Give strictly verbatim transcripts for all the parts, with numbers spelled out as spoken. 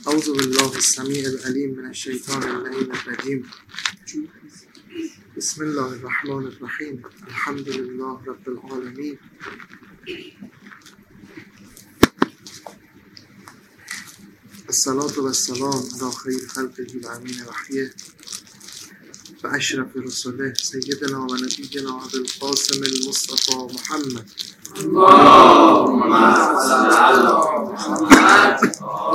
اعوذ بالله السمیع العلیم من الشیطان اللعین الرجیم. بسم الله الرحمن الرحیم. الحمد لله رب العالمین. الصلاة و السلام علی خیر خلقه و امین وحیه و اشرف رسوله سیدنا و نبینا ابوالقاسم المصطفى محمد. اللهم صل علی محمد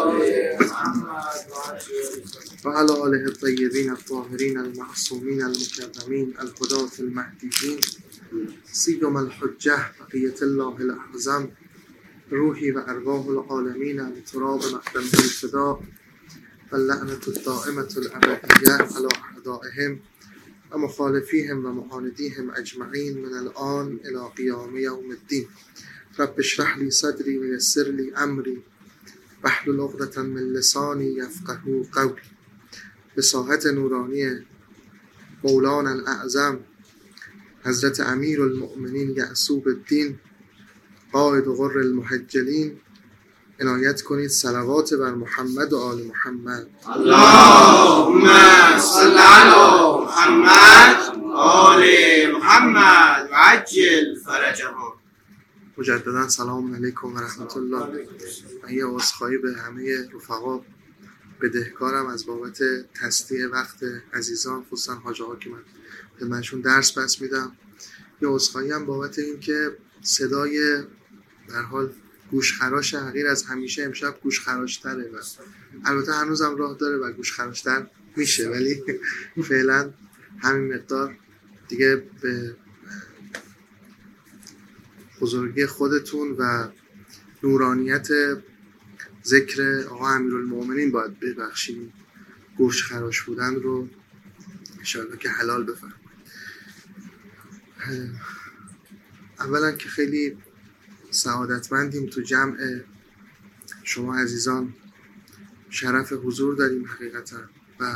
و علی آله الطیبین الطاهرین المعصومین المکرمین الهداة المهدیین سیما الحجة بقیة الله الاعظم روحی و ارواح العالمین لتراب مقدم الفداء و اللعنة الدائمة الابدیة علی اعدائهم و مخالفیهم و معاندیهم اجمعین من الان الی قیام یوم الدین. رب اشرح لی صدری و یسر لی امری واحلل عقدة من لسانی یفقهوا قولی. به ساحت نورانی مولانا الاعظم حضرت امیر المؤمنین یعصوب الدین قائد غر المحجلین عنایت کنید صلوات بر محمد و آل محمد. اللهم صل علی محمد آل محمد و عجل فرجهم. مجددا سلام علیکم و رحمت الله. من یه عذرخواهی به همه رفقا بدهکارم از بابت تسطیع وقت عزیزان، خصوصا حاج آقا که من خدمتشون درس بس میدم. یه عذرخواهی هم بابت این که صدای در حال گوشخراش حقیر از همیشه امشب گوشخراشتره و البته هنوزم راه داره و گوشخراشتر میشه، ولی فعلا همین مقدار دیگه به بزرگی خودتون و نورانیت ذکر آقا امیرالمؤمنین باید ببخشید. گوش خراش بودن رو انشاءالله که حلال بفرمایید. اولا که خیلی سعادتمندیم تو جمع شما عزیزان، شرف حضور داریم حقیقتا و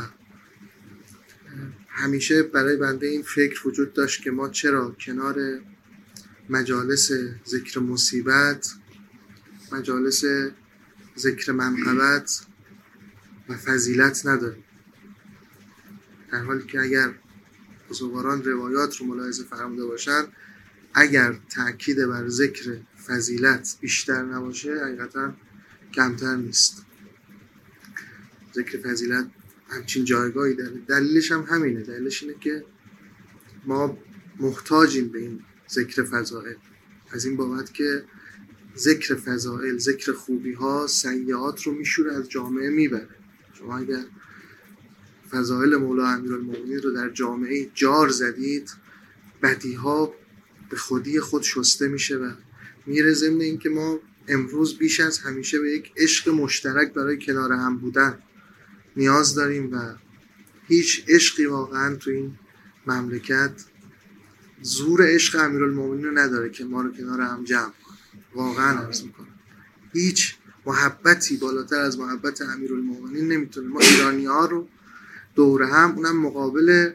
همیشه برای بنده این فکر وجود داشت که ما چرا کنار مجالس ذکر مصیبت، مجالس ذکر منقبت و فضیلت نداریم، در حالی که اگر بزرگواران روایات رو ملاحظه فرموده باشن اگر تأکید بر ذکر فضیلت بیشتر نباشه حقیقتا کمتر نیست. ذکر فضیلت همچین جایگاهی داره. دلیلش هم همینه، دلیلش اینه که ما محتاجیم به این ذکر فضائل، از این بابت که ذکر فضائل، ذکر خوبی ها سیئات رو میشوره، از جامعه میبره. شما اگر فضائل مولا امیرالمؤمنین رو در جامعه جار زدید، بدی ها به خودی خود شسته میشه و میره. ضمن این که ما امروز بیش از همیشه به یک عشق مشترک برای کنار هم بودن نیاز داریم و هیچ عشقی واقعا تو این مملکت زور عشق امیرالمؤمنین رو نداره که ما رو کنار هم جمع کنه. واقعا عرض میکنم هیچ محبتی بالاتر از محبت امیرالمؤمنین نمیتونه ما ایرانی ها رو دور هم، اونم مقابل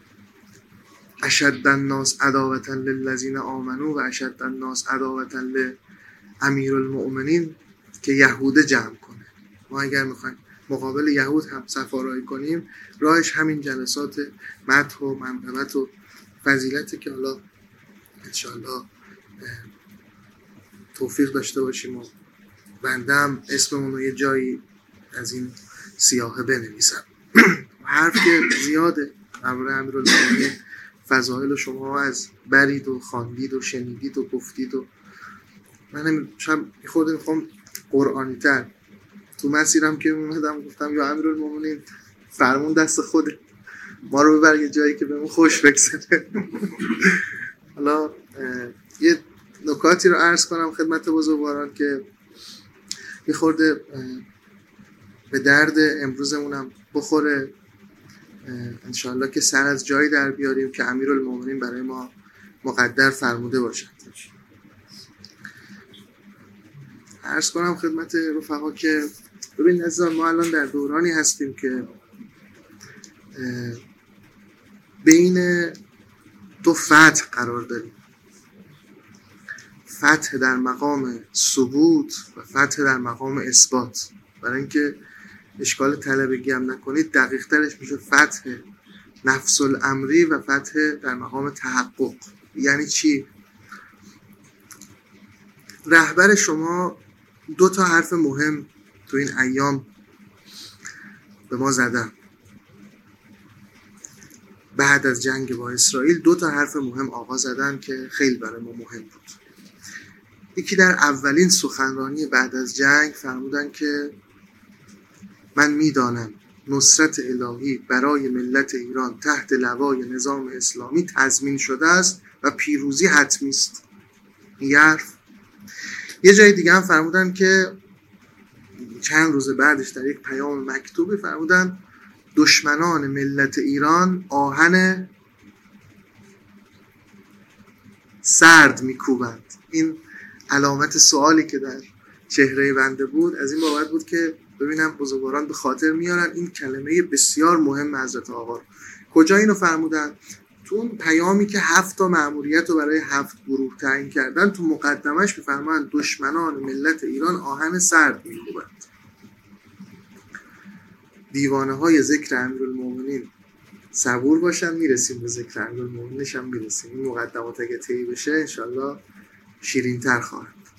اشد الناس عداوة للذین آمنوا و اشد الناس عداوة لأمیرالمؤمنین که یهود جمع کنه. ما اگر میخوایم مقابل یهود هم صفارایی کنیم راهش همین جلسات مدح و منقبت و فضیلته که حالا انشاءالله توفیق داشته باشیم و بنده هم اسممون رو یه جایی از این سیاهه بنویسم. حرف که زیاده درباره امیرالمؤمنین، فضائل شما از برید و خواندید و شنیدید و گفتید و من شب خود میخوام قرآنی تر تو مسیرم که اومدم گفتم یا امیرالمؤمنین فرمون دست خوده، ما رو ببر یه جایی که بهمون خوش بگذره. حالا یه نکاتی رو عرض کنم خدمت بزرگواران که میخورده به درد امروزمونم بخوره انشاءالله که سر از جایی در بیاریم که امیرالمؤمنین برای ما مقدر فرموده باشد. عرض کنم خدمت رفقا که ببین عزیزان، ما الان در دورانی هستیم که بین دو فتح قرار داریم. فتح در مقام ثبوت و فتح در مقام اثبات. برای اینکه اشکال طلبگی هم نکنید، دقیق ترش میشه فتح نفس الامری و فتح در مقام تحقق. یعنی چی؟ رهبر شما دو تا حرف مهم تو این ایام به ما زدن. بعد از جنگ با اسرائیل دو تا حرف مهم آقا زدن که خیلی برای ما مهم بود. یکی در اولین سخنرانی بعد از جنگ فرمودن که من میدانم نصرت الهی برای ملت ایران تحت لوای نظام اسلامی تضمین شده است و پیروزی حتمی است. این حرف. یه جای دیگه هم فرمودن که چند روز بعدش در یک پیام مکتوبی فرمودن دشمنان ملت ایران آهن سرد میکوبند. این علامت سوالی که در چهره بنده بود از این بابت بود که ببینم بزرگواران به خاطر میارن این کلمه بسیار مهم حضرت آقا رو. کجا اینو فرمودن؟ تو اون پیامی که هفت تا مأموریت رو برای هفت گروه تعیین کردن، تو مقدمش میفرمایند دشمنان ملت ایران آهن سرد میکوبند. دیوانه های ذکر امیرالمومنین صبور باشن، میرسیم به ذکر امیرالمومنینش هم میرسیم. این مقدمات اگه طی بشه انشالله شیرین تر خواهد بود.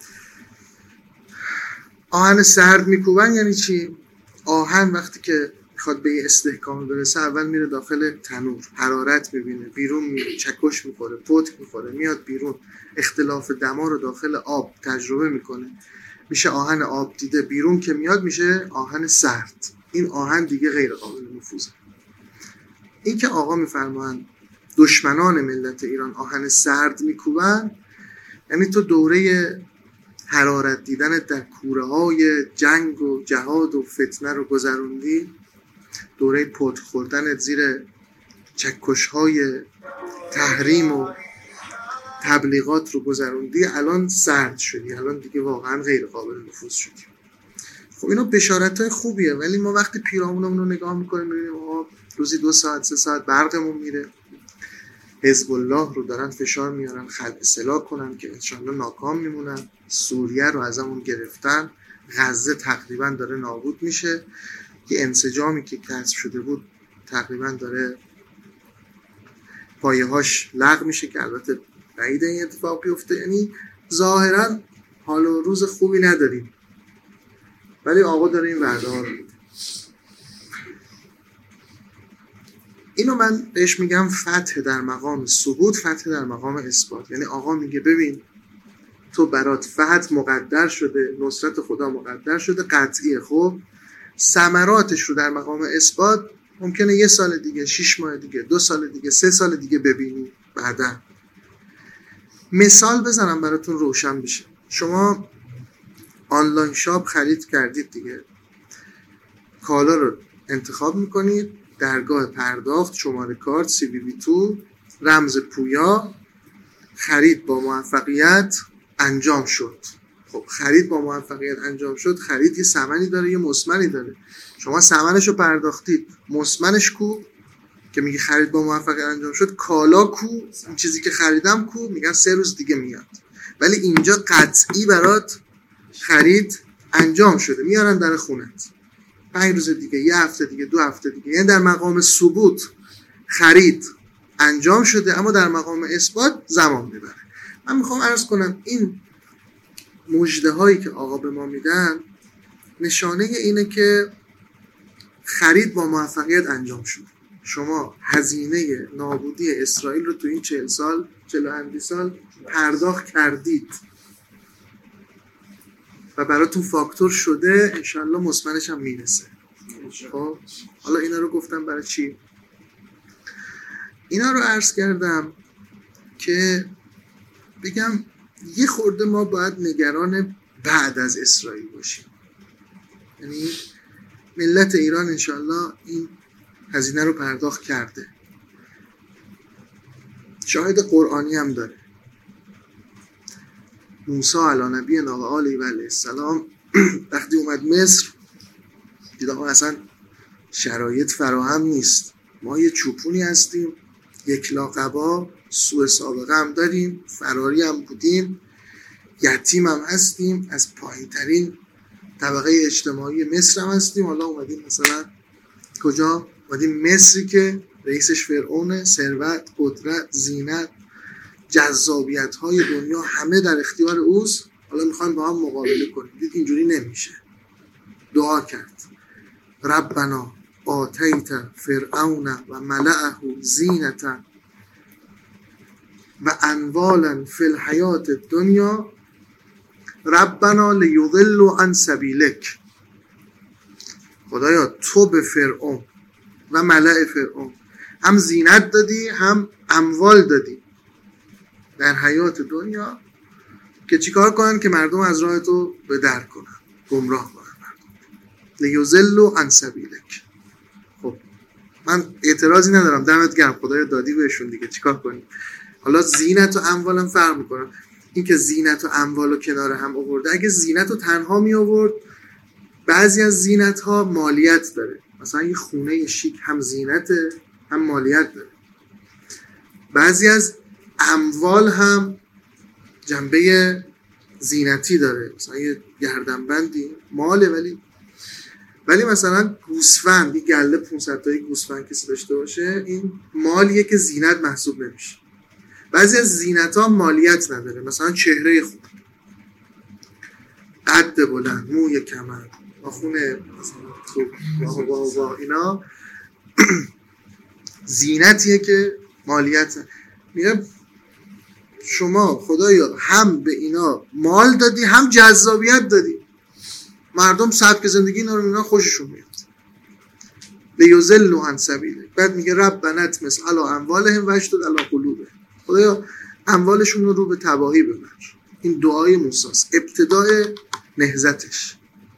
آهن سرد میکوبن یعنی چی؟ آهن وقتی که میخواد به استحکام برسه اول میره داخل تنور، حرارت میبینه، بیرون میره، چکش میخوره، پتک میخوره، میاد بیرون، اختلاف دما رو داخل آب تجربه میکنه، میشه آهن آب دیده. بیرون که میاد میشه آهن سرد. این آهن دیگه غیر قابل نفوذه. این که آقا میفرمایند دشمنان ملت ایران آهن سرد میکوبن، یعنی تو دوره حرارت دیدن در کوره های جنگ و جهاد و فتنه رو گذروندی، دوره پتک خوردن زیر چکش های تحریم و تبلیغات رو گذروندی، الان سرد شدی، الان دیگه واقعا غیر قابل نفوذ شدی. خب اینا بشارت‌های خوبیه، ولی ما وقتی پیرامونمون رو نگاه میکنیم میبینیم آقا روزی دو ساعت سه ساعت برقمون میره، حزب الله رو دارن فشار میارن خلع سلاح کنن که انشالله ناکام میمونن، سوریه رو ازمون گرفتن، غزه تقریبا داره نابود میشه، که انسجامی که کسب شده بود تقریبا داره پایه‌هاش لغو میشه، که البته بعید این اتفاق بیفته. یعنی ظاهرا حال و روز خوبی نداریم، ولی آقا داره این وعده ها رو میده. اینو من بهش میگم فتح در مقام ثبوت، فتح در مقام اثبات. یعنی آقا میگه ببین تو برات فتح مقدر شده، نصرت خدا مقدر شده، قطعیه. خب ثمراتش رو در مقام اثبات ممکنه یه سال دیگه، شش ماه دیگه، دو سال دیگه، سه سال دیگه ببینی. بعدا مثال بزنم براتون روشن بشه. شما آنلاین شاپ خرید کردید دیگه، کالا رو انتخاب میکنید، درگاه پرداخت، شماره کارت، سی وی وی تو، رمز پویا، خرید با موفقیت انجام شد. خب خرید با موفقیت انجام شد، خرید یه ثمنی داره، یه مثمنی داره. شما ثمنش رو پرداختید، مثمنش کو که میگه خرید با موفقیت انجام شد، کالا کو، این چیزی که خریدم کو، میگن سه روز دیگه میاد. ولی اینجا قطعی برات خرید انجام شده، میارن در خونت پنج روز دیگه، یه هفته دیگه، دو هفته دیگه. یعنی در مقام ثبوت خرید انجام شده، اما در مقام اثبات زمان میبره. من میخوام عرض کنم این مژده هایی که آقا به ما میدن نشانه اینه که خرید با موفقیت انجام شده. شما هزینه نابودی اسرائیل رو تو این چهل سال، چهل و اندی سال پرداخت کردید و براتون فاکتور شده، انشالله مثمنش هم میرسه. خب حالا اینا رو گفتم برای چی؟ اینا رو عرض کردم که بگم یه خورده ما باید نگران بعد از اسرائیل باشیم. یعنی ملت ایران انشالله این هزینه رو پرداخت کرده، شاهد قرآنی هم داره. موسی علی نبینا و آله و علیه السلام وقتی اومد مصر دید آقا اصلا شرایط فراهم نیست، ما یه چوپونی هستیم، یک لاقبا، سوء سابقه هم داریم، فراری هم بودیم، یتیم هم هستیم، از پایین ترین طبقه اجتماعی مصر هم هستیم، حالا اومدیم مثلا کجا؟ اومدیم مصری که رئیسش فرعونه، ثروت، قدرت، زینت، جذابیت های دنیا همه در اختیار اوست. حالا میخوایم با هم مقابله کنیم. دید اینجوری نمیشه. دعا کرد ربنا آتیت فرعون و ملأه زینتا و اموالا فی الحیات الدنیا ربنا لیضلوا عن سبیلک. خدایا تو به فرعون و ملأ فرعون هم زینت دادی هم اموال دادی در حیات دنیا که چیکار کنن؟ که مردم از راه تو به در کنن، گمراه کنن مردم. لیضلوا عن سبیلک. خب من اعتراضی ندارم، دمت گرم، خدایا دادی بهشون دیگه، چیکار کنیم؟ حالا زینت و اموالم فرق میکنن. این که زینت و اموال رو کنار هم آورده، اگه زینت رو تنها می آورد، بعضی از زینت ها مالیت داره، مثلا یه خونه شیک هم زینته هم مالیت داره. بعضی از اموال هم جنبه زینتی داره، مثلا یه گردنبندی ماله، ولی ولی مثلا گوسفند، یه گله پانصد تایی گوسفند کسی داشته باشه، این مالیه که زینت محسوب نمیشه. بعضی از زینت ها مالیت نداره، مثلا چهره خوب، قد بلند، موی کمر، ناخن خوب، واه واه واه، اینا زینتیه که مالیت نداره. میگه شما خدایا هم به اینا مال دادی هم جذابیت دادی، مردم سبک زندگی اینا رو میبینن خوششون میاد. لیضلوا عن سبیلک. بعد میگه ربنا اطمس علی اموالهم واشدد علی قلوبهم. خدایا اموالشون رو رو به تباهی ببر. این دعای موسی است، ابتدای نهضتش.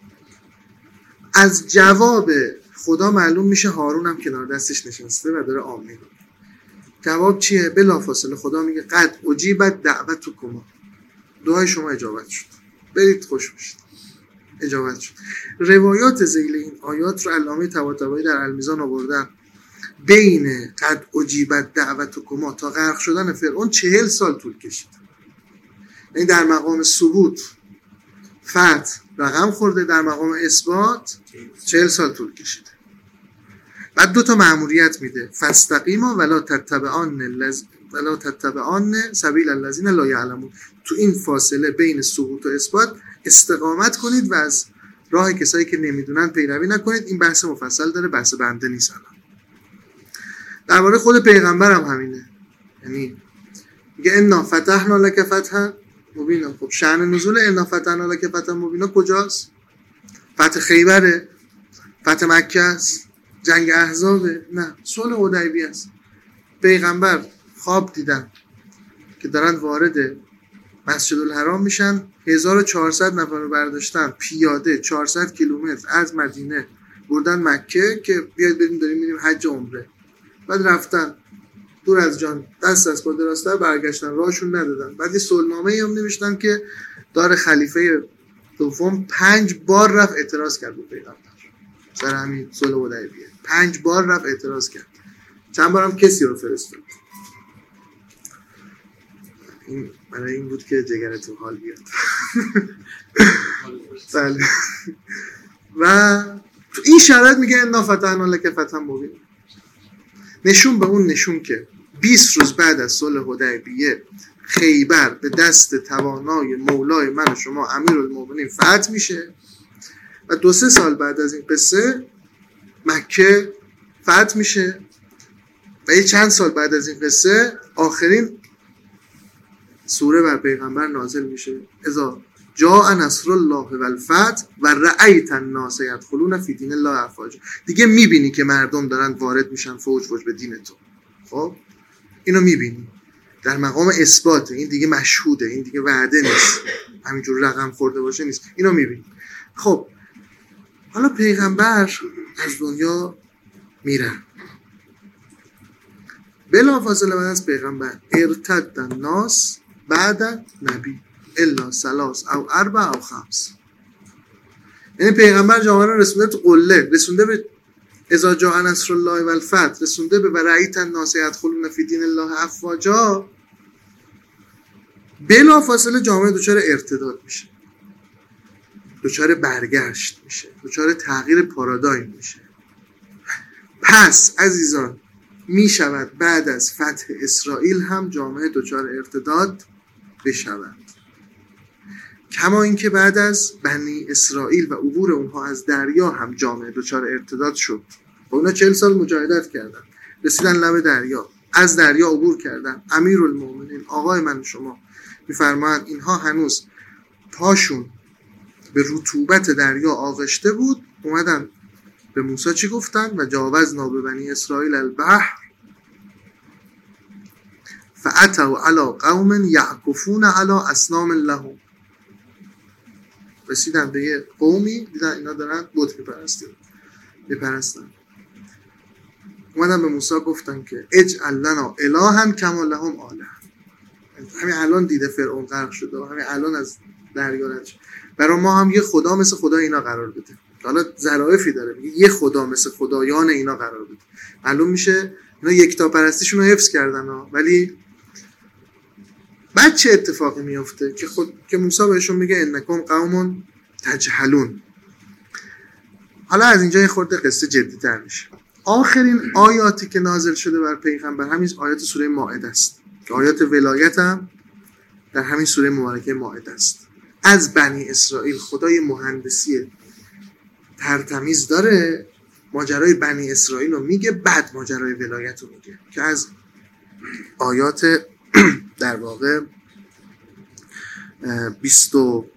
از جواب خدا معلوم میشه هارون هم کنار دستش نشسته و داره آمین. جواب چیه؟ بلافاصله خدا میگه قد اجیبت دعوتکما. دعای شما اجابت شد، برید خوش باشید، اجابت شد. روایات ذیل این آیات رو علامه طباطبایی در المیزان آوردن. بین قد اجیبت دعوتکما تا غرق شدن فرعون چهل سال طول کشید. یعنی در مقام ثبوت فتح رقم خورده، در مقام اثبات چهل سال طول کشید. بعد دو تا مأموریت میده، فاستقیما ولا تتبعان الذ ولا تتبعان سبیل الذین لا یعلمون. تو این فاصله بین ثبوت و اثبات استقامت کنید و از راه کسایی که نمیدونن پیروی نکنید. این بحث مفصل داره، بحث بنده نیست. الان درباره خود پیغمبر هم همینه، یعنی میگه انا فتحنا لک فتحا مبینا. خب شأن نزول انا فتحنا لک فتحا مبینا کجاست؟ فتح خیبره؟ فتح مکه است؟ جنگ احزابه؟ نه، صلح حدیبیه است. پیغمبر خواب دیدن که دارن وارد مسجد الحرام میشن، هزار و چهارصد نفر رو برداشتن پیاده چهارصد کیلومتر از مدینه بردن مکه که بیاید بریم داریم میریم حج عمره. بعد رفتن دور از جان، دست از پا دراستر برگشتن، راهشون ندادن. بعد یه صلحنامه‌ای هم نوشتن که دار خلیفه دوم پنج بار رفت اعتراض کرد به پیغمبر سر همین صلح حدیبیه. پنج بار رفت اعتراض کرد، چند بارم کسی رو فرستاد. این برای این بود که جگرتون حال بیاد. بله. و تو این شرایط میگه انا فتحنا لک فتحا مبینا. نشون به اون نشون که بیست روز بعد از صلح حدیبیه خیبر به دست توانای مولای من و شما امیرالمومنین فتح میشه و دو سه سال بعد از این قصه مکه فتح میشه و یه چند سال بعد از این قصه آخرین سوره بر پیغمبر نازل میشه. اذا جاء نصر الله والفتح و رأیت الناس یدخلون فی دین الله افواجا. دیگه میبینی که مردم دارن وارد میشن فوج فوج به دین تو. خب اینو میبینی در مقام اثبات، این دیگه مشهوده، این دیگه وعده نیست، همینجور رقم خورده باشه نیست، اینو میبینی. خب حالا پیغمبر از دنیا میره، بلافاصله بعد از پیغمبر ارتد الناس بعد نبی الا ثلاث او اربع او خمس. یعنی پیغمبر جامعه رو رسونده تو قله، رسونده به اذا جاء نصر الله والفتح، رسونده به رأیت الناس یدخلون فی دین الله افواجا. بلافاصله جامعه دچار ارتداد میشه. دچار برگشت میشه، دچار تغییر پارادایم میشه. پس عزیزان می شود بعد از فتح اسرائیل هم جامعه دچار ارتداد بشود، کما اینکه بعد از بنی اسرائیل و عبور اونها از دریا هم جامعه دچار ارتداد شد. با اونا چهل سال مجاهدت کردن، رسیدن لب دریا، از دریا عبور کردن. امیرالمومنین آقای من شما میفرمایند اینها هنوز پاشون به رطوبت دریا آغشته بود، اومدن به موسی چی گفتن؟ و جاوزنا به بنی اسرائیل البحر فاتوا علی قوم یعکفون علی اصنام لهم. رسیدن به یه قومی دیدن اینا دارن بت میپرستن میپرستن اومدن به موسی گفتن که اجعل لنا الها کما لهم آله. همین الان دیده فرعون غرق شده و همین الان از دریا رد شد، برای ما هم یه خدا مثل خدای اینا قرار بده. حالا ظرافی داره، میگه یه خدا مثل خدایان اینا قرار بده. معلوم میشه اینا یکتا پرستیشون رو حفظ کردن ها. ولی بعد چه اتفاقی میفته که خود که موسی بهشون میگه انکم قوم تجهلون. حالا از اینجا یه خورده قصه جدی‌تر میشه. آخرین آیاتی که نازل شده بر پیغمبر همین آیات سوره مائده است که آیات ولایت هم در همین سوره مبارکه مائده است. از بنی اسرائیل خدای مهندسی ترتمیز داره، ماجرای بنی اسرائیل رو میگه، بعد ماجرای ولایت رو میگه که از آیات در واقع بیست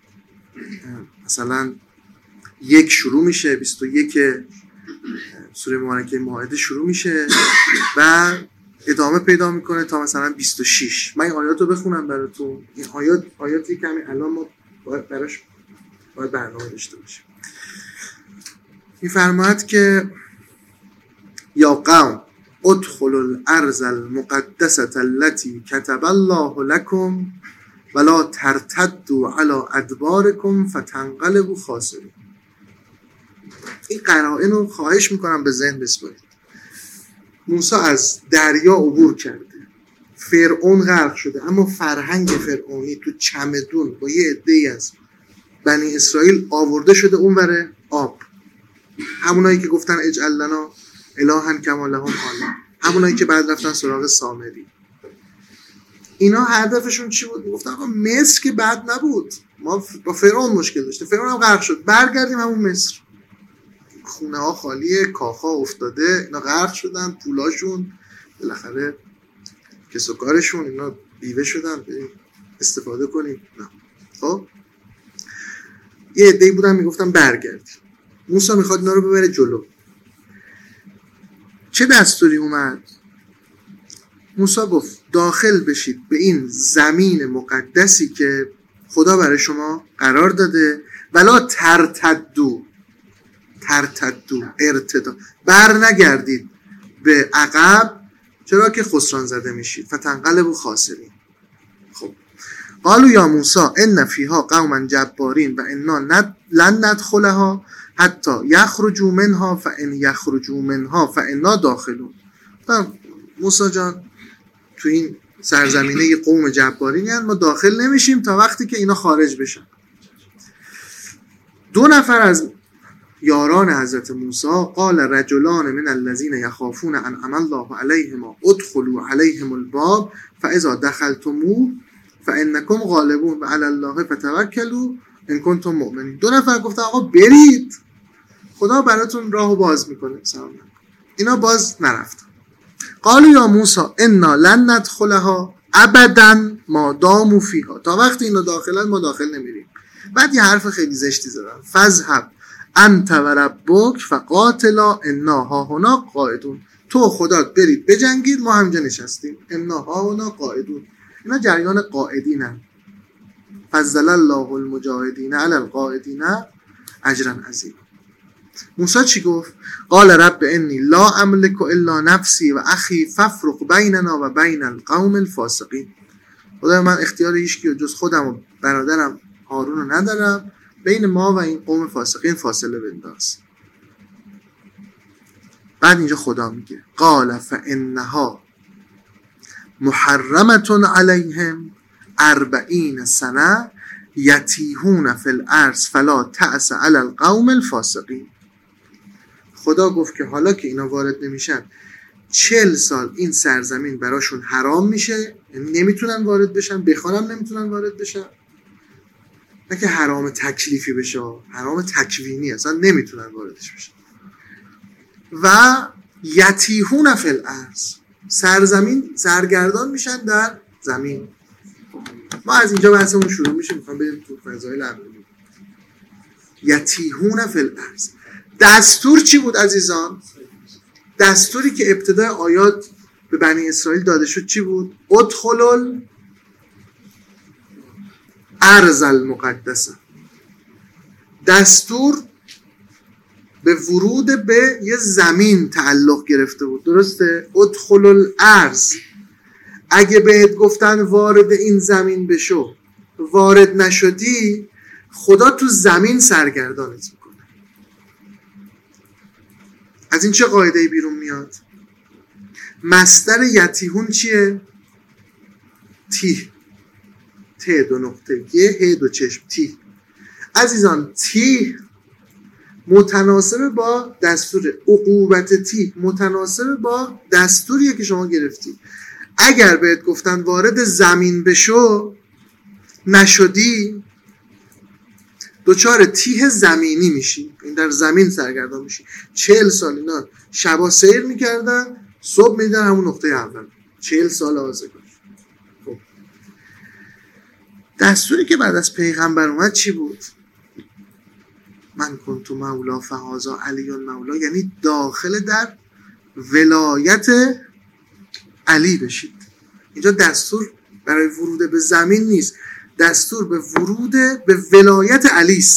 مثلا یک شروع میشه، بیست و یک سوره مبارکه مائده شروع میشه و ادامه پیدا میکنه تا مثلا بیست و شش. من این آیات رو بخونم براتون. این آیات آیاتی که همین الان ما باید براش باید برنامه داشته باشیم. میفرماید که یا قوم ادخلوا الارض المقدسه التي كتب الله لكم ولا ترتدوا على ادباركم فتنقلبوا خاسرین. این قرائن رو خواهش میکنم به ذهن بسپارید. موسی از دریا عبور کرده، فرعون غرق شده، اما فرهنگ فرعونی تو چمدون با یه عده‌ای از بنی اسرائیل آورده شده اونور آب. همونایی که گفتن اجعل لنا الها کما لهم آله، همونایی که بعد رفتن سراغ سامری. اینا هدفشون چی بود؟ گفتن آقا مصر که بد نبود، ما با فرعون مشکل داشته، فرعون هم غرق شد، برگردیم همون مصر. خونه ها خالیه، کاخ ها افتاده، اینا غرق شدن، پولاشون بالاخره کس و کارشون، اینا بیوه شدن، بریم استفاده کنیم. نه خب یه عده‌ای بودن میگفتن برگردیم. موسی میخواد اینا رو ببره جلو. چه دستوری اومد؟ موسی گفت داخل بشید به این زمین مقدسی که خدا برای شما قرار داده، ولا ترتدو ترتدو ارتدا بر نگردید به عقب، چرا که خسران زده میشید. فتنقلبوا خاسرین. خب قالوا یا موسی ان فیها قوما جبارین و انا لن ندخلها حتی یخرجوا منها فان یخرجوا منها فانا داخلون. موسی جان تو این سرزمینه یه قوم جبارین یعنی ما داخل نمیشیم تا وقتی که اینا خارج بشن. دو نفر از یاران حضرت موسی قال رجلان من الذين يخافون انعم الله عليهم ادخلوا عليهم الباب فاذا دخلتموه فانكم غالبون وعلى الله فتوکلوا ان کنتم مؤمنین. دو نفر گفتن آقا برید، خدا براتون راهو باز میکنه. سلام. اینا باز نرفتن. قالوا یا موسی انا لن ندخلها ابدا ما داموا فيها. تا وقتی اینا داخلن ما داخل نمیریم. بعد یه حرف خیلی زشتی زدن. فذهب انت و ربک فقاتلا انا هاهنا قاعدون. تو خدات برید بجنگید، ما همینجا نشستیم. انا هاهنا قاعدون. اینا جریان قاعدینن. فضل الله المجاهدین علی القاعدین اجرا عظیما. موسی چی گفت؟ قال رب انی لا املک الا نفسی و اخی فافرق بیننا و بین القوم الفاسقین. خدای من اختیار هیچ کی جز خودم و برادرم هارون رو ندارم، بین ما و این قوم فاسقین فاصله بنداز. بعد اینجا خدا میگه قال فانها محرمه علیهم اربعین سنه یتیهون فی الارض فلا تأس علی القوم الفاسقین. خدا گفت که حالا که اینا وارد نمیشن چل سال این سرزمین براشون حرام میشه، یعنی نمیتونن وارد بشن، بخوانم نمیتونن وارد بشن، نه که حرام تکلیفی بشه، حرام تکوینی، اصلا نمیتونن واردش بشن. و یتیهون فی الارض، سرزمین سرگردان میشن در زمین. ما از اینجا بحثمون شروع میشه، میخوام بریم تو فضایل عملی. یتیهون فی الارض. دستور چی بود عزیزان؟ دستوری که ابتدای آیات به بنی اسرائیل داده شد چی بود؟ ادخلوا الارض المقدسه. دستور به ورود به یه زمین تعلق گرفته بود، درسته؟ ادخلوا الارض. اگه بهت گفتن وارد این زمین بشو، وارد نشدی، خدا تو زمین سرگردانت میکنه. از این چه قاعده‌ای بیرون میاد؟ مصدر یتیهون چیه؟ تی ت دو نقطه یه ه دو چشم تی. عزیزان تی متناسب با دستور عقوبت، تی متناسب با دستوریه که شما گرفتی. اگر بهت گفتن وارد زمین بشو نشدی، دوچار تیه زمینی میشی، این در زمین سرگردان میشی. چهل سال اینا شبا سیر میکردن، صبح میدن همون نقطه اول. چهل سال آزگار. خب دستوری که بعد از پیغمبر اومد چی بود؟ من کنت مولا فهذا علی مولا، یعنی داخل در ولایت علی بشید. اینجا دستور برای ورود به زمین نیست، دستور به ورود به ولایت علی است.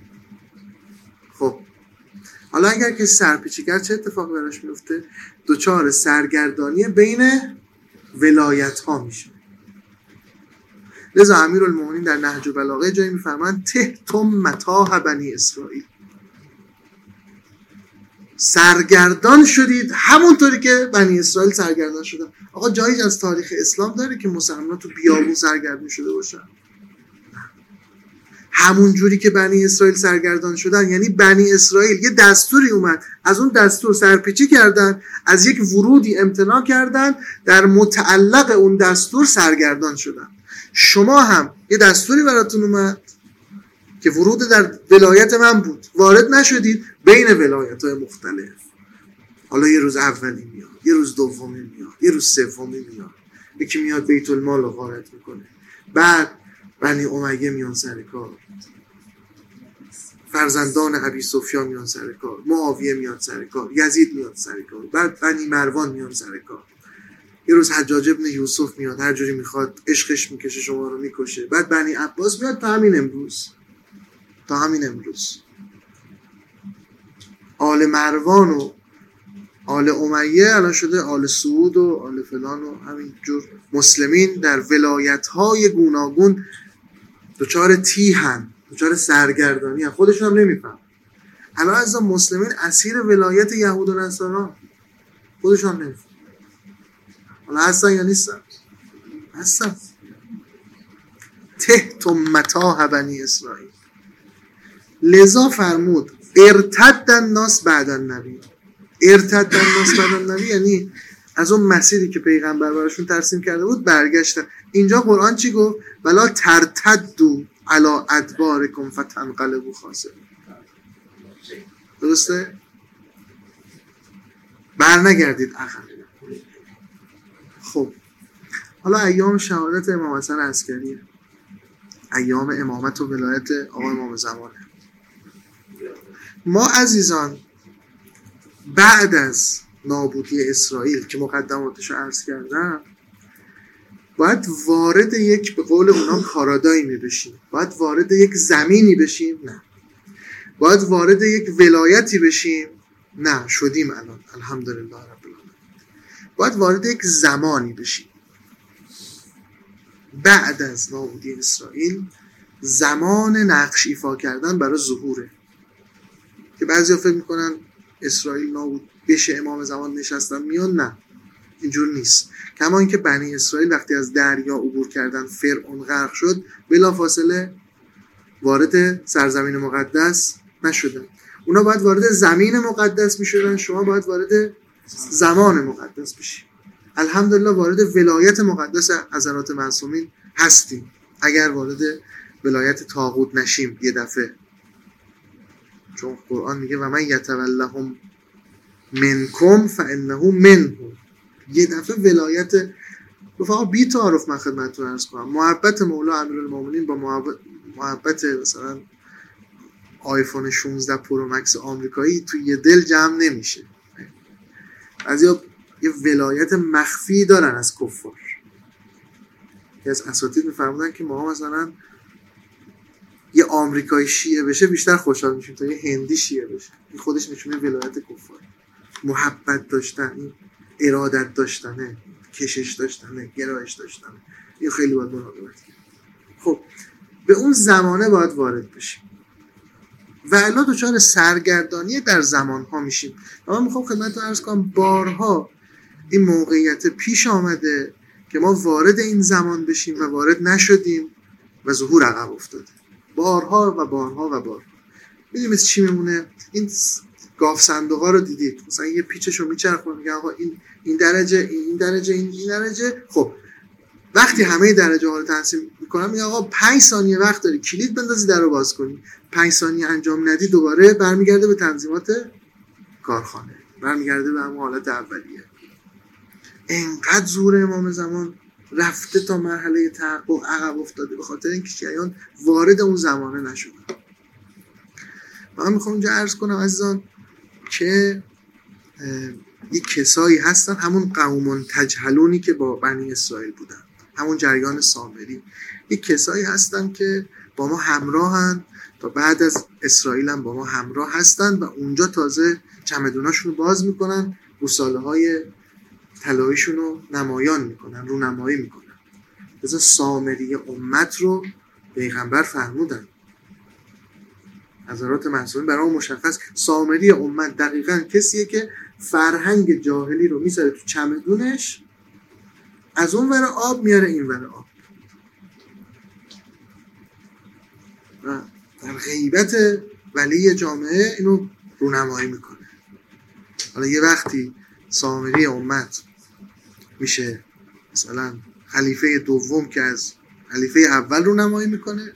خب حالا اگر که سرپیچی کرد چه اتفاقی براش میفته؟ دوچار سرگردانی بین ولایت ها میشه. لذا امیرالمومنین در نهج البلاغه جایی میفرمایند تهتم متاع بنی اسرائیل، سرگردان شدید همونطوری که بنی اسرائیل سرگردان شدن. آقا جایی از تاریخ اسلام داره که مسلمان تو بیابون سرگردان شده باشن؟ همون جوری که بنی اسرائیل سرگردان شدن، یعنی بنی اسرائیل یه دستوری اومد، از اون دستور سرپیچی کردن، از یک ورودی امتناع کردن، در متعلق اون دستور سرگردان شدن. شما هم یه دستوری براتون اومد که ورود در ولایت من بود، وارد نشدید، بین ولایت‌های مختلف. حالا یه روز اولی میاد، یه روز دومی میاد، یه روز سومی میاد، یکی میاد بیت المال رو غارت میکنه، بعد بنی امیه میان سر کار، فرزندان ابی سفیان میان سر کار، معاویه میاد سر کار، یزید میاد سر کار، بعد بنی مروان میان سر کار، یه روز حجاج ابن یوسف میاد، هر جوری میخواد عشقش میکشه شما رو میکشه، بعد بنی عباس میاد تا همین امروز تا همین امروز آل مروان و آل امیه الان شده آل سعود و آل فلان و همین جور مسلمین در ولایت‌های گوناگون دچار تیهن، دچار سرگردانی، خودشون هم نمیفهم. الان از مسلمین اسیر ولایت یهود و نصارا، خودشون هم نمیفهم. حالا هستن یا نیستن؟ هستن. تهتم متاع بنی اسرائیل. لذا فرمود ارتد الناس بعد النبی. ارتد الناس بعد النبی یعنی از اون مسیری که پیغمبر براشون ترسیم کرده بود برگشتن. اینجا قرآن چی گفت؟ ولا ترتدوا علی ادبارکم فتنقلبوا خاسرین. درسته؟ بر نگردید عقب. خب حالا ایام شهادت امام حسن عسکریه، ایام امامت و ولایت آقا امام زمانه. ما عزیزان بعد از نابودی اسرائیل که مقدماتش رو عرض کردم باید وارد یک، به قول اونا پارادایمی بشیم، باید وارد یک زمینی بشیم؟ نه. باید وارد یک ولایتی بشیم؟ نه، شدیم الان الحمدلله رب العالمین. باید وارد یک زمانی بشیم. بعد از نابودی اسرائیل زمان نقش ایفا کردن برای ظهوره که بعضی ها فکر میکنن اسرائیل نابود بشه امام زمان نشستن میان. نه، اینجور نیست. کما اینکه بنی اسرائیل وقتی از دریا عبور کردن فرعون غرق شد، بلا فاصله وارد سرزمین مقدس نشدن. اونا باید وارد زمین مقدس میشدن، شما باید وارد زمان مقدس بشید. الحمدلله وارد ولایت مقدس حضرات معصومین هستیم. اگر وارد ولایت طاغوت نشیم یه دفعه، چون قرآن میگه و من یتولهم منکم فانه منهم، یه دفعه ولایت رفقا بی تعارف من خدمتتون عرض کنم، محبت مولا امیرالمومنین با محبت, محبت مثلا آیفون شانزده پرو مکس آمریکایی توی یه دل جمع نمیشه. بعضیا یه ولایت مخفی دارن از کفار. یه از اساتید میفرمودن که ما مثلا یه آمریکایی شیعه بشه بیشتر خوشحال میشیم تا یه هندی شیعه بشه. این خودش نشونه ولایت کفار. محبت داشتن، این ارادت داشتنه، کشش داشتنه، گرایش داشتنه، این خیلی باید مراقبت کنیم. خب به اون زمانه باید وارد بشیم و الا دچار سرگردانی در زمانها میشیم. من میخوام خدمتتون عرض کنم بارها این موقعیت پیش آمده که ما وارد این زمان بشیم و وارد نشدیم و ظهور عقب افتاده. بارها و بارها و بارها. میدونید چی میمونه؟ این گاف صندوقا رو دیدید، مثلا یه پیچشو میچرخونه میگه آقا این این درجه این درجه این این درجه. خب وقتی همه درجه ها رو تنظیم میکنم میگه آقا پنج ثانیه وقت داری کلید بندازی درو باز کنی، پنج ثانیه انجام ندی دوباره برمیگرده به تنظیمات کارخانه، برمیگرده به همون حالت اولیه. انقدر زور امام زمان رفته تا مرحله تحقق عقب افتاده به خاطر اینکه شیعیان وارد اون زمانه نشدن. من میخوام اینجا عرض کنم عزیزان که یک کسایی هستن، همون قوم تجهلونی که با بنی اسرائیل بودن، همون جریان سامری، یک کسایی هستن که با ما همراهن تا بعد از اسرائیل هم با ما همراه هستن و اونجا تازه چمدوناشون رو باز میکنن، رساله های طلاییشون رو نمایان میکنن، رو نمایی میکنن. بذار سامری امت رو پیغمبر فرمودن، حضرات معصومین برای مشخص. سامری امت دقیقاً کسیه که فرهنگ جاهلی رو میذاره تو چمدونش، از اون ور آب میاره این ور آب و در غیبت ولی جامعه اینو رونمایی میکنه. حالا یه وقتی سامری امت میشه مثلا خلیفه دوم که از خلیفه اول رونمایی میکنه،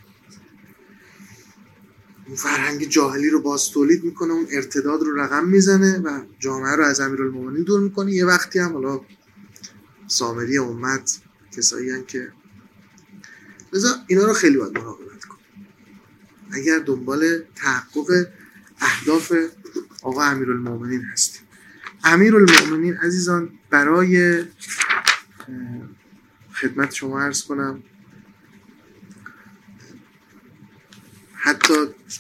اون فرهنگ جاهلی رو باز تولید میکنه، اون ارتداد رو رقم میزنه و جامعه رو از امیرالمومنین دور میکنه. یه وقتی هم حالا سامری امت کسایی هستن که لذا اینا رو خیلی باید مراقبت کنیم اگر دنبال تحقق اهداف آقا امیرالمومنین هستیم. امیرالمومنین عزیزان برای خدمت شما عرض کنم حتی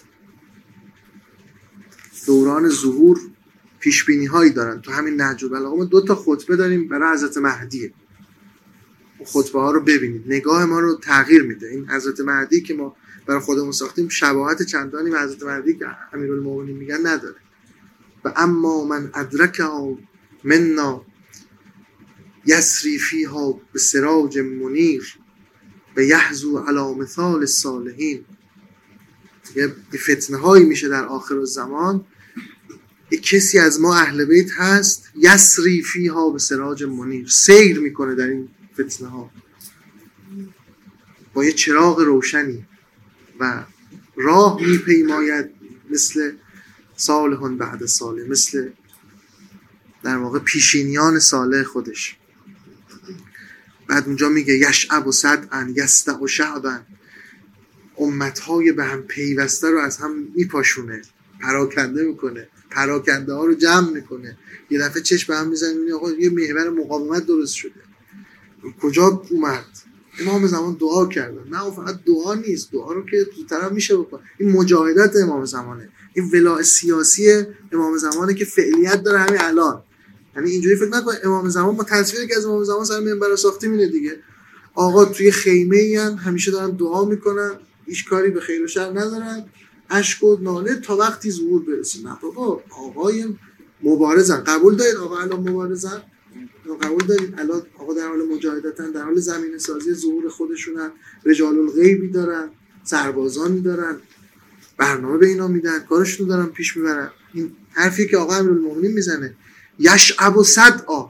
دوران ظهور پیش بینی هایی دارن. تو همین نهج البلاغه ما دو تا خطبه داریم برای حضرت مهدی. خطبه ها رو ببینید، نگاه ما رو تغییر میده. این حضرت مهدی که ما برای خودمون ساختیم شباهت چندانی به حضرت مهدی که امیرالمومنین میگن نداره. و اما من ادرکها منا یسری فیها به سراج منیر و یحظو علی مثال الصالحین. یه فتنه هایی میشه در آخر الزمان، یک کسی از ما اهل بیت هست یسری فیها به سراج منیر، سیر میکنه در این فتنه ها با یه چراغ روشنی و راه میپیماید مثل صالحون بعد صالح، مثل در واقع پیشینیان صالح خودش. بعد اونجا میگه یشعب و صدعن یستع و شعبن، امتهای به هم پیوسته رو از هم میپاشونه، پراکنده میکنه، پراکنده ها رو جمع میکنه. یه دفعه چشم به هم میزنه میبینی آقا یه محور مقاومت درست شده. کجا اومد؟ امام زمان دعا کردن. نه فقط دعا نیست، دعا رو که تو طرف میشه بکنه. این مجاهدت امام زمانه، این ولای سیاسی امام زمانه که فعلیت داره همین الان. یعنی اینجوری فکر نکن امام زمان، ما تصویری که از امام زمان سر منبر ساختیم اینه دیگه، آقا توی خیمه این همیشه دارن دعا میکنن، هیچ کاری به خیر و شر ندارن، اشک و ناله تا وقتی ظهور برسه. نه بابا، آقای مبارزن. قبول دارید آقا الان مبارزن؟ قبول دارید الان آقا در حال مجاهدتن، در حال زمینه سازی ظهور خودشونن، رجال الغیبی دارن، سربازانی دارن، برنامه به اینا میدن، کارشون دارن پیش میبرن. این حرفی که آقا امیرالمومنین میزنه یشعب و صدعا،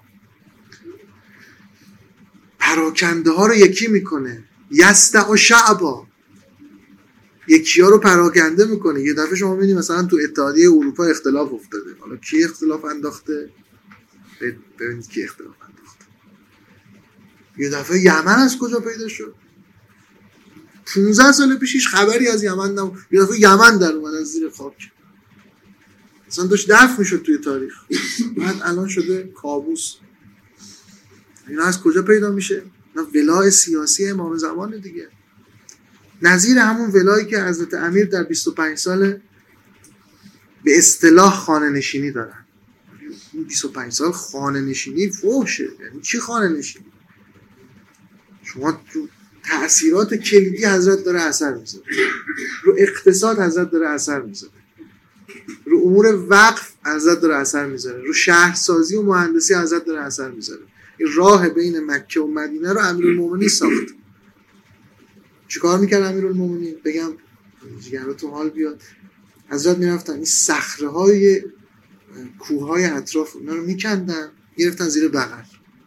پراکنده ها رو یکی میکنه، یستع و شعبا، یکی ها رو پراکنده میکنه. یه دفعه شما میبینید مثلا تو اتحادیه اروپا اختلاف افتاده، حالا کی اختلاف انداخته؟ ببینید کی اختلاف انداخته. یه دفعه یمن از کجا پیدا شد؟ پونزده سال پیش هیچ خبری از یمن نبود، یه دفعه یمن در اومد از زیر خاک، اصلا داشت دفن میشد توی تاریخ، بعد الان شده کابوس. اینا از کجا پیدا میشه؟ ولای سیاسی امام زمان دیگه، نظیر همون ولایی که حضرت امیر در بیست و پنج سال به اصطلاح خانه نشینی دارن. بیست و پنج سال خانه نشینی فوشه. یعنی چی خانه نشینی؟ شما تو تأثیرات کلیدی حضرت داره اثر میذاره، رو اقتصاد حضرت داره اثر میذاره، رو امور وقف حضرت داره اثر میذاره، رو شهرسازی و مهندسی حضرت داره اثر میذاره. این راه بین مکه و مدینه رو امیرالمومنین ساخت. چیکار میکرد امیرالمومنین؟ بگم جیگراتون حال بیاد، حضرت میرفتن این صخره‌های کوههای اطراف اونا رو میکندن، گرفتن زیر بغل،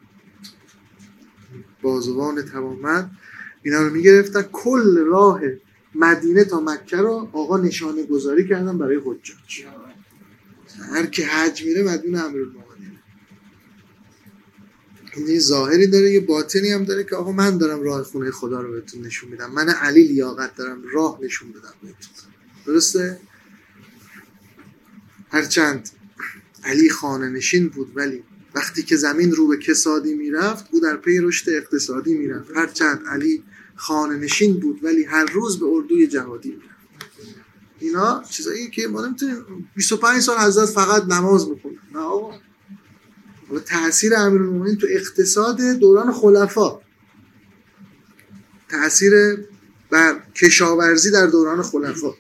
بازوان توانمند اینا رو میگرفتن، کل راه مدینه تا مکه رو آقا نشانه گذاری کردن برای حجاج. هر کی حج میره مدینه امیرالمومنین. این ظاهری داره، یه باطنی هم داره که آقا من دارم راه خونه خدا رو بهتون نشون میدم، من علی لیاقت دارم راه نشون بدم بهتون. درسته؟ هرچند علی خانه نشین بود، ولی وقتی که زمین رو به کسادی میرفت او در پی رشد اقتصادی میرفت. هرچند علی خانه نشین بود ولی هر روز به اردوی جهادی میرفت. اینا چیزایی که ما نمیتونیم. بیست و پنج سال حضرت فقط نماز میخونن، نه آقا. حالا تأثیر امیرالمومنین تو اقتصاد دوران خلفا، تأثیر بر کشاورزی در دوران خلفا،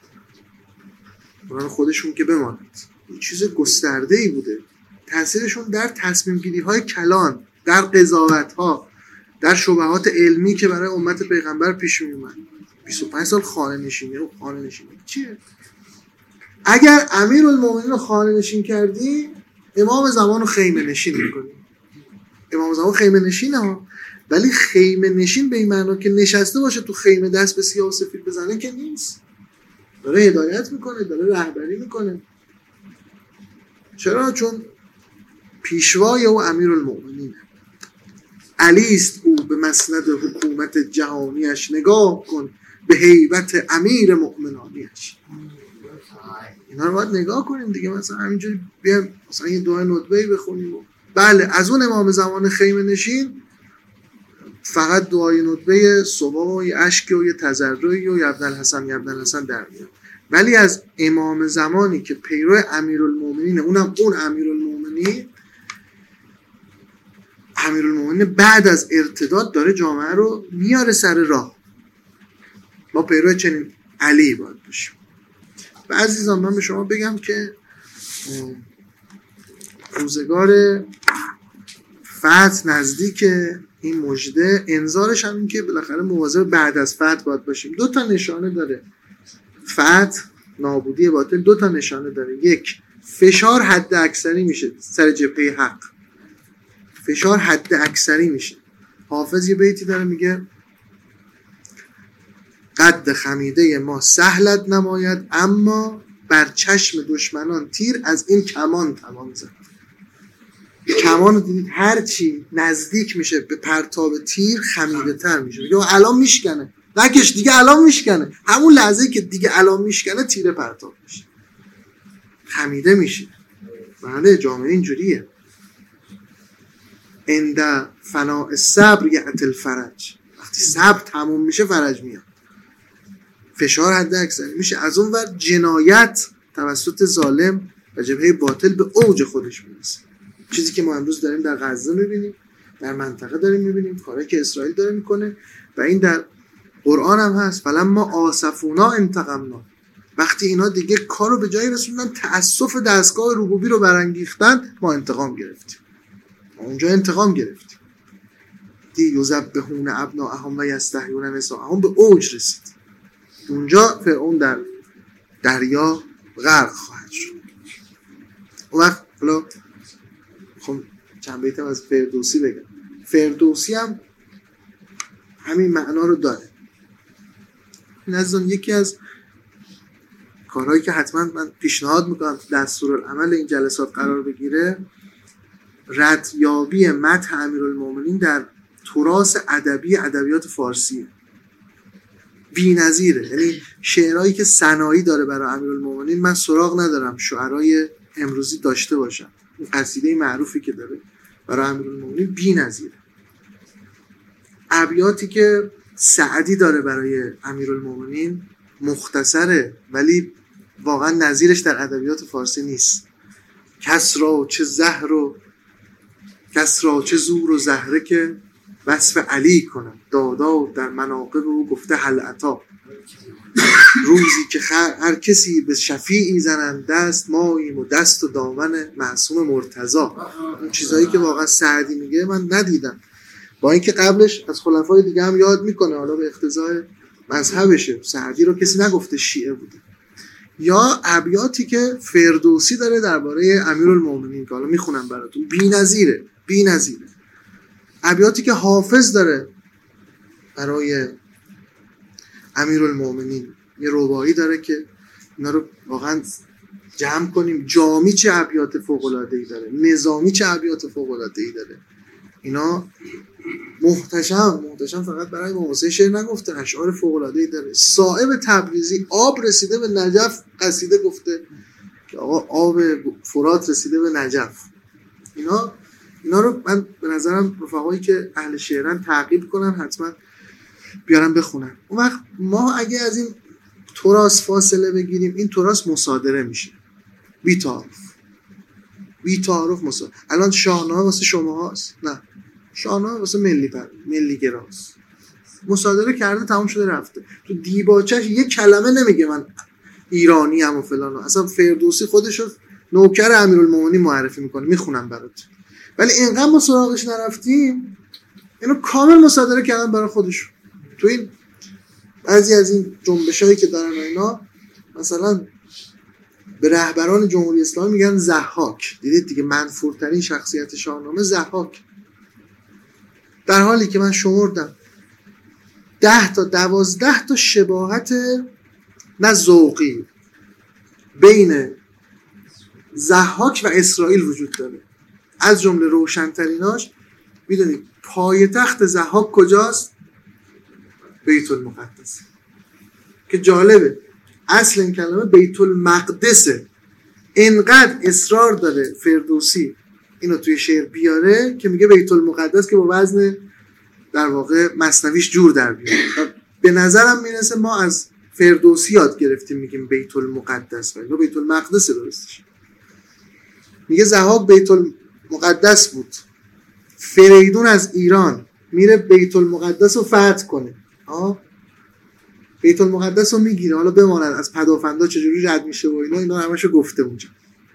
دوران خودشون که بماند، این چیز گسترده‌ای بوده. تأثیرشون در تصمیم گیری های کلان، در قضاوت ها، در شبهات علمی که برای امت پیغمبر پیش می اومد. بیست و پنج سال خانه نشینی و خانه نشینی چیه؟ اگر امیرالمومنین رو خانه نشین کردی، امام زمان رو خیمه نشین میکنی. امام زمان خیمه نشینه ها، ولی خیمه نشین به این معنا که نشسته باشه تو خیمه دست به سیاه و سفید بزنه که نیست. داره هدایت میکنه، داره رهبری میکنه. چرا؟ چون پیشوای او امیرالمومنینه. علی است او به مسند حکومت جهانیش، نگاه کن به هیبت امیر مؤمنانیش. اینا رو باید نگاه کنیم دیگه. مثلا همینجوری بیایم مثلا یه دعای ندبه‌ای بخونیم و بله از اون امام زمان خیمه نشین فقط دعای ندبه صبح و یه اشک و یه تضرعی و ابن الحسن ابن الحسن در میاد. ولی از امام زمانی که پیرو امیرالمومنین، اونم اون امیرالمومنین امیرالمومنین بعد از ارتداد داره جامعه رو میاره سر راه. ما پیرو چنین علی باید باشیم. و عزیزان من به شما بگم که روزگار فتح نزدیک، این مژده انذارش هم این که بالاخره مواظب بعد از فتح باید باشیم. دو تا نشانه داره فتح، نابودی باطل. دو تا نشانه داره. یک، فشار حد اکثری میشه سر جبهه حق، فشار حد اکثری میشه. حافظ یه بیتی داره میگه قد خمیده ما سهلت نماید، اما بر چشم دشمنان تیر از این کمان تمام زد. کمان رو دیدید هر چی نزدیک میشه به پرتاب تیر خمیده تر میشه. یا الان میشکنه، نکش دیگه الان میشکنه. همون لحظه که دیگه الان میشکنه تیر پرتاب میشه، خمیده میشه. بله جامعه اینجوریه. عند فناء الصبر یأتی الفرج. وقتی صبر تموم میشه فرج میاد. فشار حد اکثری میشه. از اون ور جنایت توسط ظالم و جبهه باطل به اوج خودش میرسه. چیزی که ما امروز داریم در غزه میبینیم، در منطقه داریم میبینیم، کاری که اسرائیل داره میکنه و این در قرآن هم هست. فلما آسفونا انتقمنا. وقتی اینا دیگه کارو به جایی رسوندن، تأسف دستگاه ربوبی رو برانگیختن، ما انتقام گرفتیم. ما اونجا انتقام گرفتیم. دی یذبحون ابناءهم و یستحیون نساءهم به اوج رسید. اونجا فرعون در دریا غرق خواهد شد. اون وقت حالا خب چند بیتم از فردوسی بگم. فردوسی هم همین معنا رو داره. نزدن یکی از کارهایی که حتما من پیشنهاد میکنم دستورالعمل این جلسات قرار بگیره، ردیابی مدح امیرالمومنین در تراث ادبی ادبیات فارسی بی‌نظیره. یعنی شعرهایی که ثنایی داره برای امیرالمومنین من سراغ ندارم شعرای امروزی داشته باشم. این قصیده معروفی که داره برای امیرالمومنین بی‌نظیره. ابیاتی که سعدی داره برای امیرالمومنین مختصره ولی واقعا نظیرش در ادبیات فارسی نیست. کس را چه زهر و کس را چه زور و زهره که وصف علی کنم، دادا در مناقب او گفته هل عطا. روزی که هر کسی به شفیعی زنند دست، ماییم و دست و دامن معصوم مرتضی. اون چیزایی که واقعا سعدی میگه من ندیدم، با اینکه قبلش از خلفای دیگه هم یاد میکنه، حالا به اقتضای مذهبشه. سعدی رو کسی نگفته شیعه بوده. یا ابیاتی که فردوسی داره درباره امیرالمومنین که حالا میخونم براتون، بی‌نظیره بی‌نظیره. ابیاتی که حافظ داره برای امیرالمومنین، یه رباعی داره که اینا رو واقعا جمع کنیم. جامی چه ابیات فوق‌العاده‌ای داره، نظامی چه ابیات فوق‌العاده‌ای داره. اینا محتشم محتشم فقط برای امام حسین شعر نگفته، اشعار فوق‌العاده‌ای داره. صائب تبریزی آب رسیده به نجف قصیده گفته که آقا آب فرات رسیده به نجف. اینا اینا رو من به نظرم رفقایی که اهل شعرن تعقیب کنن، حتما بیارن بخونن. اون وقت ما اگه از این تراث فاصله بگیریم، این تراث مصادره میشه بی تعارف بی تعارف مصادره. الان شاهنامه واسه شما هست؟ نه، شاهنامه واسه ملی پر ملی گراست. مصادره کرده تمام شده رفته. تو دیباچه‌اش یک کلمه نمیگه من ایرانی ام و فلان. اصلا فردوسی خودشو نوکر امیرالمومنین معرفی میکنه، میخونم برات. ولی اینقدر ما سراغش نرفتیم، اینو کامل مصادره کردن برای خودشون. تو این بعضی از این جنبشایی که دارن اینا، مثلا به رهبران جمهوری اسلامی میگن ضحاک. دیدید دیگه، منفورترین شخصیت شاهنامه ضحاک. در حالی که من شمردم ده تا دوازده تا شباهت نه ذوقی بین ضحاک و اسرائیل وجود داره. از جمله روشن‌تریناش، میدونید پایتخت ضحاک کجاست؟ بیت المقدس. که جالبه اصل این کلمه بیت المقدسه. اینقدر اصرار داره فردوسی اینو توی شعر بیاره که میگه بیت المقدس، که با وزن در واقع مثنویش جور در بیاره. به نظرم میرسه ما از فردوسی یاد گرفتیم میگیم بیت المقدس، ولی بیت المقدس درستش. میگه ضحاک بیت المقدس بود، فریدون از ایران میره بیت المقدس رو فتح کنه، آه بیت المقدس رو میگیره. حالا بماند از پدافندا چجوری رد میشه و اینا اینا همشو گفته اونجا.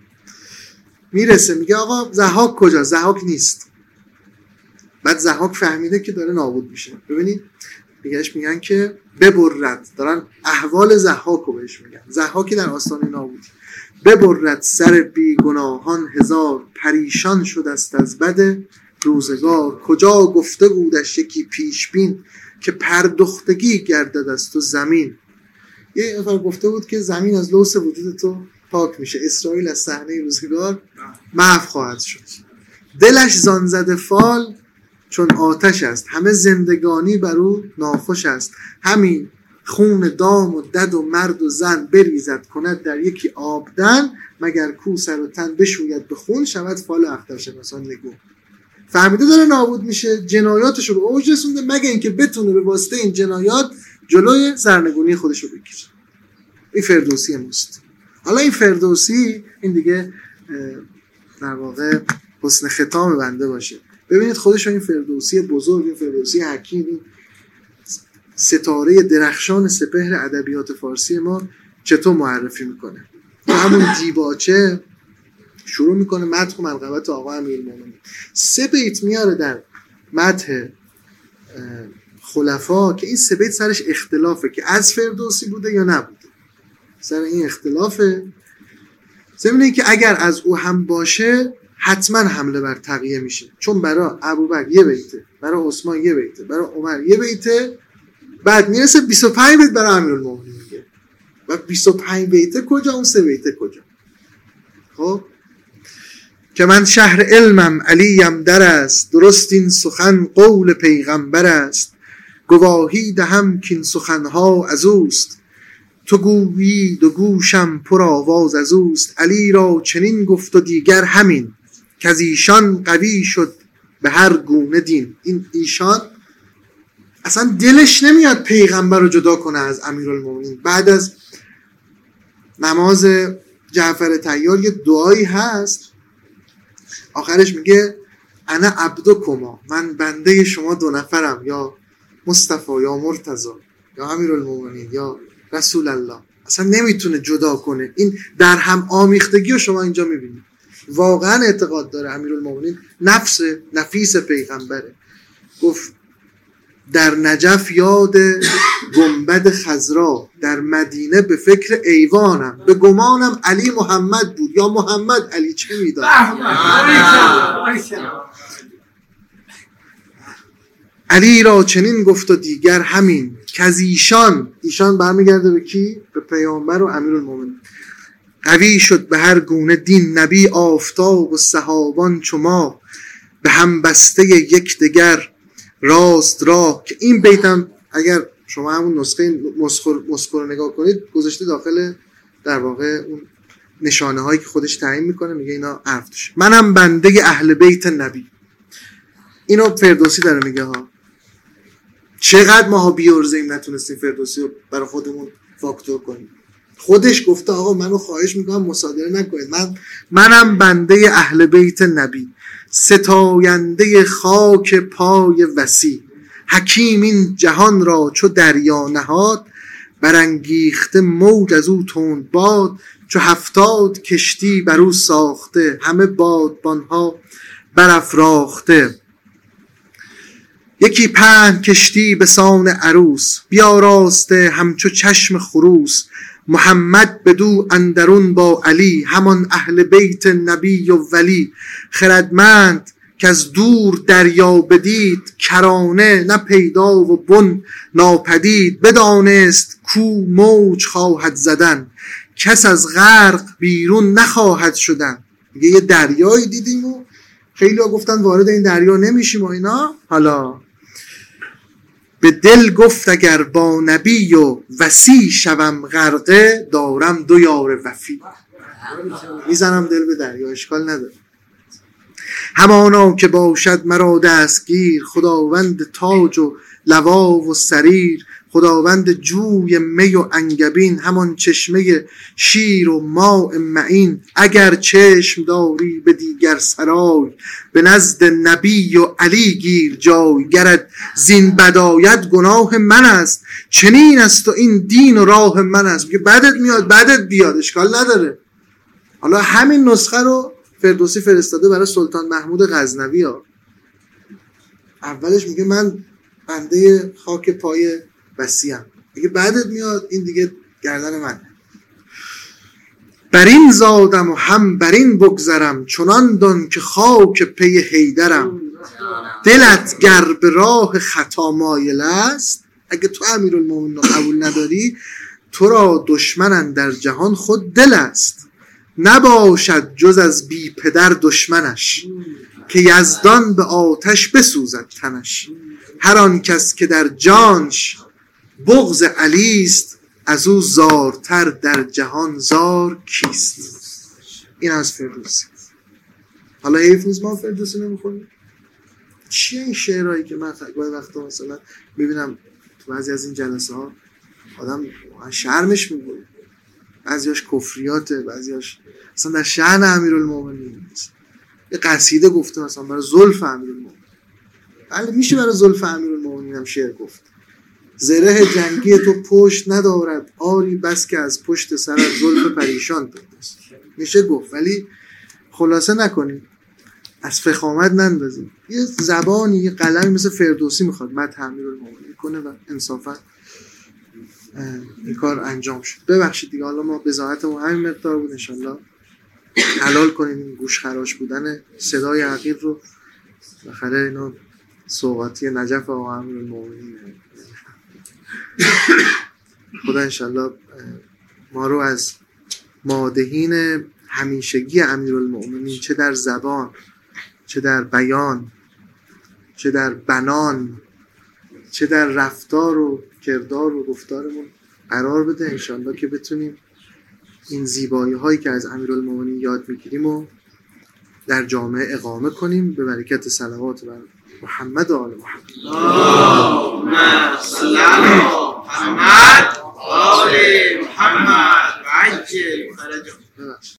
میرسه میگه آقا ضحاک کجا؟ ضحاک نیست. بعد ضحاک فهمیده که داره نابود میشه. ببینید میگهش میگن که ببرد، دارن احوال ضحاک رو بهش میگن. ضحاکی در آستانه نابودی. ببرد سر بی گناهان هزار، پریشان شد است از بد روزگار. کجا گفته بودش یکی پیش بین، که پردختگی گردد از تو زمین. یه نفر گفته بود که زمین از لوث وجود تو پاک میشه، اسرائیل از صحنه روزگار محو خواهد شد. دلش زان زده فال چون آتش است، همه زندگانی بر او ناخوش است. همین خون دام و دد و مرد و زن بریزد کند در یکی آبدن، مگر کو سر و تن بشوید به خون، شود فال اخترشناسان نگون. فهمیده داره نابود میشه، جنایاتش رو به اوج رسونده، مگه اینکه بتونه به واسطه این جنایات جلوی سرنگونی خودش رو بگیره. این فردوسی ماست. حالا این فردوسی این دیگه در واقع حسن ختام بنده باشه. ببینید خودش این فردوسی بزرگ، این فردوسی حکیم، این ستاره درخشان سپهر ادبیات فارسی ما چطور معرفی میکنه. همون دیباچه شروع میکنه مدح و منقبت آقا امیرالمومنین. سه بیت میاره در مدح خلفا که این سه بیت سرش اختلافه که از فردوسی بوده یا نبوده، سر این اختلافه. ضمن این که اگر از او هم باشه حتما حمله بر تقیه میشه، چون برای ابوبکر یه بیته، برای عثمان یه بیته، برای عمر یه بیته، بعد میرسه بیست و پنج بیت برای امیرالمومنین میگه. و بیست و پنج بیته کجا، اون سه بیته کجا؟ خب که من شهر علمم علیم در است، درست این سخن قول پیغمبر است. گواهی دهم که این سخنها از اوست، تو گویی دو گوشم پر آواز از اوست. علی را چنین گفت و دیگر همین، که از ایشان قوی شد به هر گونه دین. این ایشان اصلا دلش نمیاد پیغمبر رو جدا کنه از امیرالمومنین. بعد از نماز جعفر طیار یه دعایی هست آخرش میگه انا عبدکما، من بنده شما دو نفرم، یا مصطفی یا مرتضی یا امیرالمومنین یا رسول الله. اصلا نمیتونه جدا کنه. این در هم آمیختگی رو شما اینجا میبینید. واقعا اعتقاد داره امیرالمومنین نفس نفیس پیغمبره. گفت در نجف یاد گنبد خضرا، در مدینه به فکر ایوانم، به گمانم علی محمد بود یا محمد علی، چه میداد. علی را چنین گفت و دیگر همین، که از ایشان، ایشان برمیگرده به کی؟ به پیامبر و امیرالمومنین، قوی شد به هر گونه دین. نبی آفتاب و صحابان چما، به هم بسته یک دگر راست راه. که این بیتم اگر شما همون نسخه مسخر رو نگاه کنید گذاشته داخل در واقع اون نشانه هایی که خودش تعیین میکنه، میگه اینا حرف داشت. منم بنده اهل بیت نبی. اینو فردوسی داره میگه ها. چقدر ماها بیارزیم نتونستیم فردوسی رو برای خودمون فاکتور کنیم. خودش گفته آقا منو خواهش میکنم مصادره نکنید، من منم بنده اهل بیت نبی، ستاینده خاک پای وسیع. حکیم این جهان را چو دریا نهاد، برانگیخته موج از او تند باد. چو هفتاد کشتی بر او ساخته، همه بادبانها برافراخته. یکی پهن کشتی به سان عروس، بیاراسته همچو چشم خروس. محمد بدو اندرون با علی، همان اهل بیت نبی و ولی. خردمند که از دور دریا بدید، کرانه نه پیدا و بن ناپدید. بدانست کو موج خواهد زدن، کس از غرق بیرون نخواهد شدن. میگه یه دریایی دیدیم و خیلی ها گفتن وارد این دریا نمیشیم و اینا. حالا به دل گفت اگر با نبی و وصی شوم غرقه، دارم دو یار وفی. میزنم دل به دریا، اشکال نداره. همانا که باشد مرا دستگیر، خداوند تاج و لوا و سریر. خداوند جوی می و انگبین، همان چشمه شیر و ماء معین. اگر چشم داری به دیگر سرای، به نزد نبی و علی گیر جای. گرد زین بدایت گناه من است، چنین است و این دین و راه من است. میگه بدت میاد بدت بیاد، اشکال نداره. حالا همین نسخه رو فردوسی فرستاده برای سلطان محمود غزنوی ها. اولش میگه من بنده خاک پای وسیعم، میگه بعدت میاد این دیگه گردن من. بر این زادم و هم بر این بگذرم، چنان دان که خاک پی حیدرم. دلت گر به راه خطا مایل است، اگه تو امیرالمومنین رو قبول نداری، تو را دشمنن در جهان خود دل است. نباشد جز از بی پدر دشمنش، که یزدان به آتش بسوزد تنش. هر آن کس که در جانش بغض علی است، از او زارتر در جهان زار کیست. این از فردوسی. حالا حیف نیست ما فردوسی نمیخونیم. چیه این شعرهایی که من گاهی وقتا مثلا میبینم تو بعضی از این جلسه ها آدم شرمش میگه، بعضیاش کفریاته، بعضیاش اصلا در شأن امیرالمومنین نیست. یه قصیده گفته مثلا برای زلف امیرالمومنین. بله میشه برای زلف امیرالمومنین هم شعر گفت. زره جنگی تو پشت ندارد، آری بس که از پشت سرت زلف پریشان پیداست. میشه گفت، ولی خلاصه نکنیم. از فخامت نندازیم. یه زبانی، یه قلمی مثل فردوسی میخواد مدح امیرالمومنین کنه و انصافا این کار انجام شد. ببخشید دیگه، حالا ما بضاعتمون همین مقدار بود. انشالله حلال کنیم این گوش خراش بودن صدای عقیل رو. بخره اینا سوغاتی نجف آقا امیرالمومنین. خدا انشالله ما رو از مادحین همیشگی امیرالمومنین، چه در زبان، چه در بیان، چه در بنان، چه در رفتار و کردار و گفتارمون قرار بده انشالله، که بتونیم این زیبایی هایی که از امیرالمومنین یاد میگیریم و در جامعه اقامه کنیم به برکت صلوات بر محمد و آل محمد. اللهم صل علی محمد و آل محمد و عجل فرجهم.